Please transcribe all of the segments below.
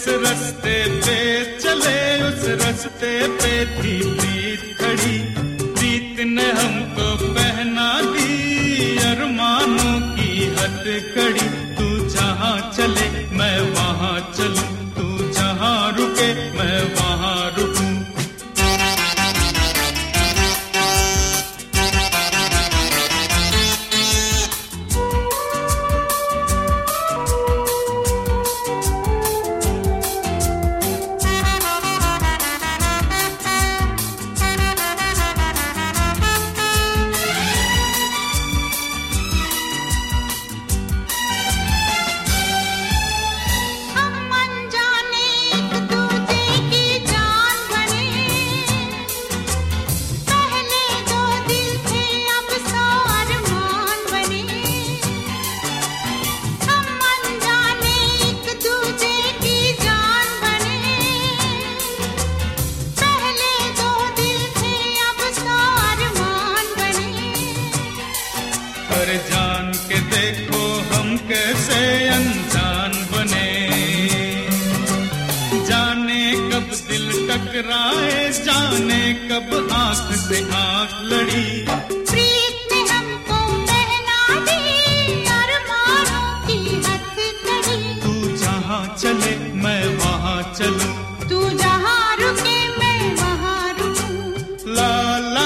जिस रास्ते पे चले उस रास्ते पे थी प्रीत खड़ी। प्रीत ने हमको पहना दी अरमानों की हथकड़ी। तू जहाँ चले मैं वहाँ चलूं, तू जहाँ रुके मैं वहाँ रुकूं। जान के देखो हम कैसे अनजान बने, जाने कब दिल टकराए, जाने कब आंख से आंख लड़ी। प्रीत ने हमको पहना दी अरमानों की हथकड़ी। तू जहाँ चले मैं वहाँ चलूं, तू जहाँ रुके मैं वहाँ रुकूं। ला ला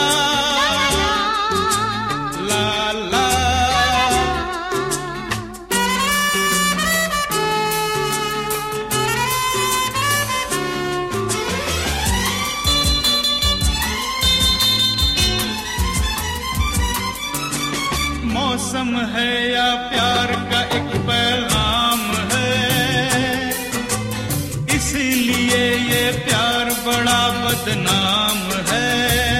मौसम है या प्यार का एक पैगाम है, इसीलिए ये प्यार बड़ा बदनाम है।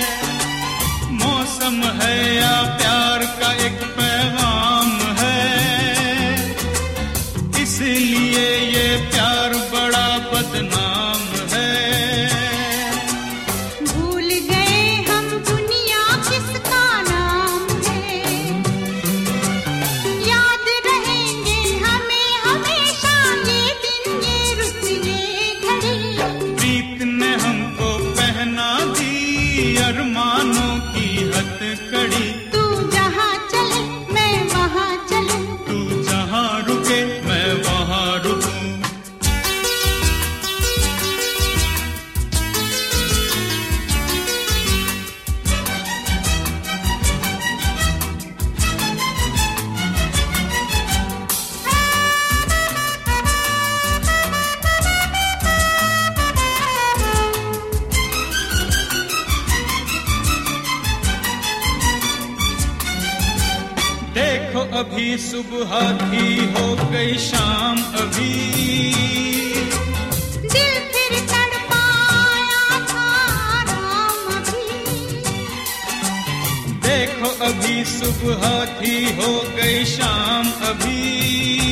मौसम है या प्यार का एक पैगाम है, इसीलिए ये प्यार बड़ा बदनाम है। भूल गए हम दुनिया किसका नाम है, याद रहेंगे हमें हमेशा ये दिन ये रुत ये घड़ी। प्रीत ने हमको पहना दी अरमानों की हथकड़ी। तू जहाँ चले मैं वहाँ चलूं, तू जहाँ रुके मैं वहाँ रुकूं। देखो अभी सुबह थी हो गई शाम अभी, दिल फिर तड़पाया था राम अभी। देखो अभी सुबह थी हो गई शाम अभी।